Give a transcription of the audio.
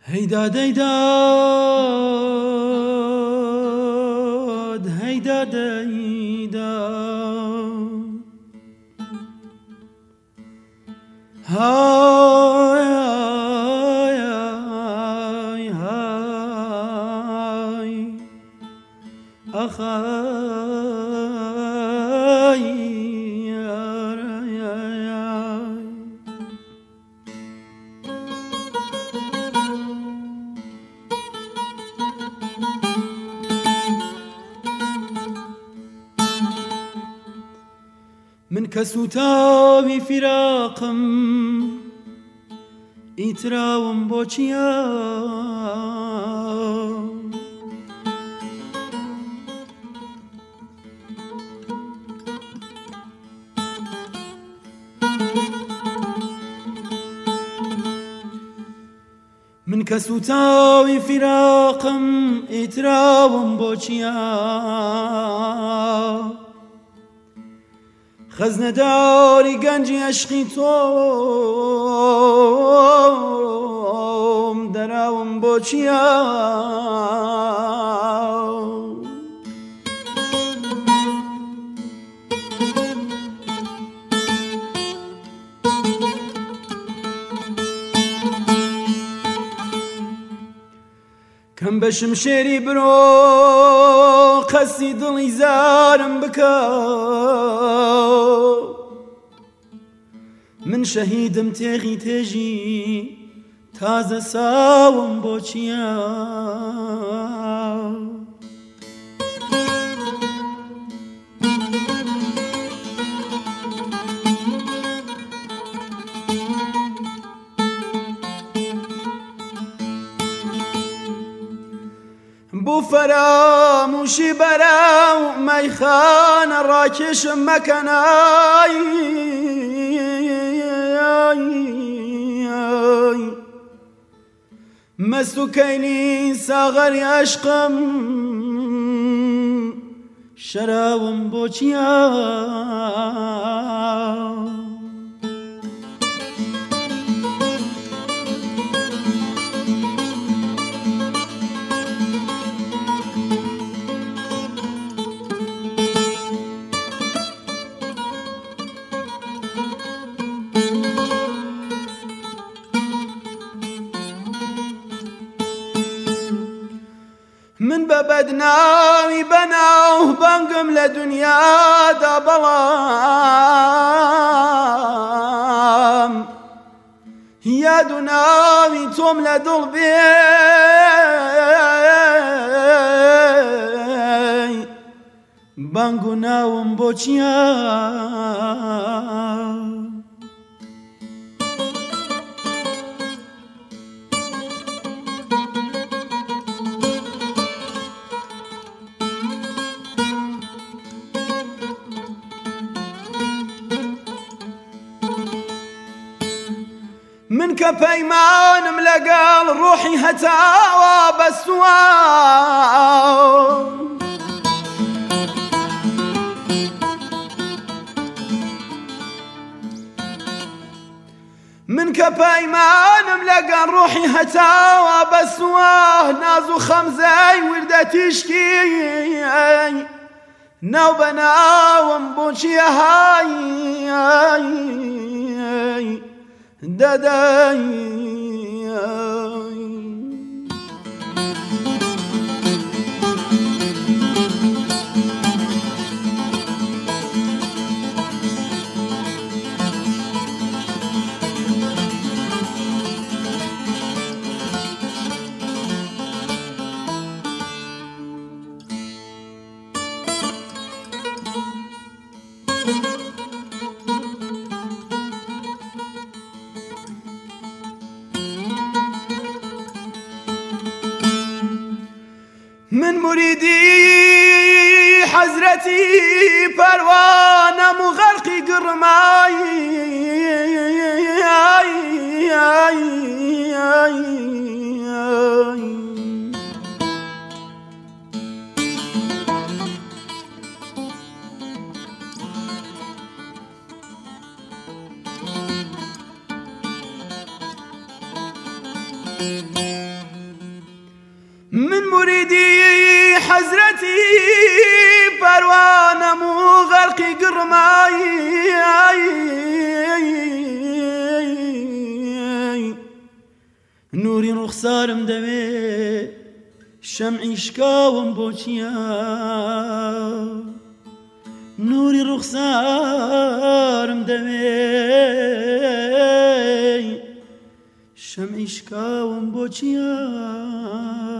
هيداد هيداد هيداد هيداد هاي هاي هاي أخاي يا رياي من كسوتاوي فراقم إتراوم بوچيا من كسوتاوي فراقم إتراوم بوچيا خزنه داری گنجی عشقی توم دراوم با چیا کم بشم شیری برو قصی دلی زارم بکا من شهیدم تیغی تیجی تازه ساوم با چیا بو فراموشی براو میخان راکش مکنای مستو کینی ساغری عشقم شراوم بوچیا من ببدناوي بناوه بنقم لدنيا دا بلام يا دناوي توم لدل بي بنقو ناوم بوچيا من كبيمان ملقال روحي هتاوى بسوا من كبيمان ملقال روحي هتاوى بسوا نازو خمزي وردة تشكي ناو بناوم بوشي هاي داداي من مريدي حزرتي پروانه مغرقي قرماي مريدي حزرتي پروانم و غرقی گرمایی نوری رخسارم دوی شمعی شکاوم بوچیا نوری رخسارم دوی شمعی شکاوم بوچیا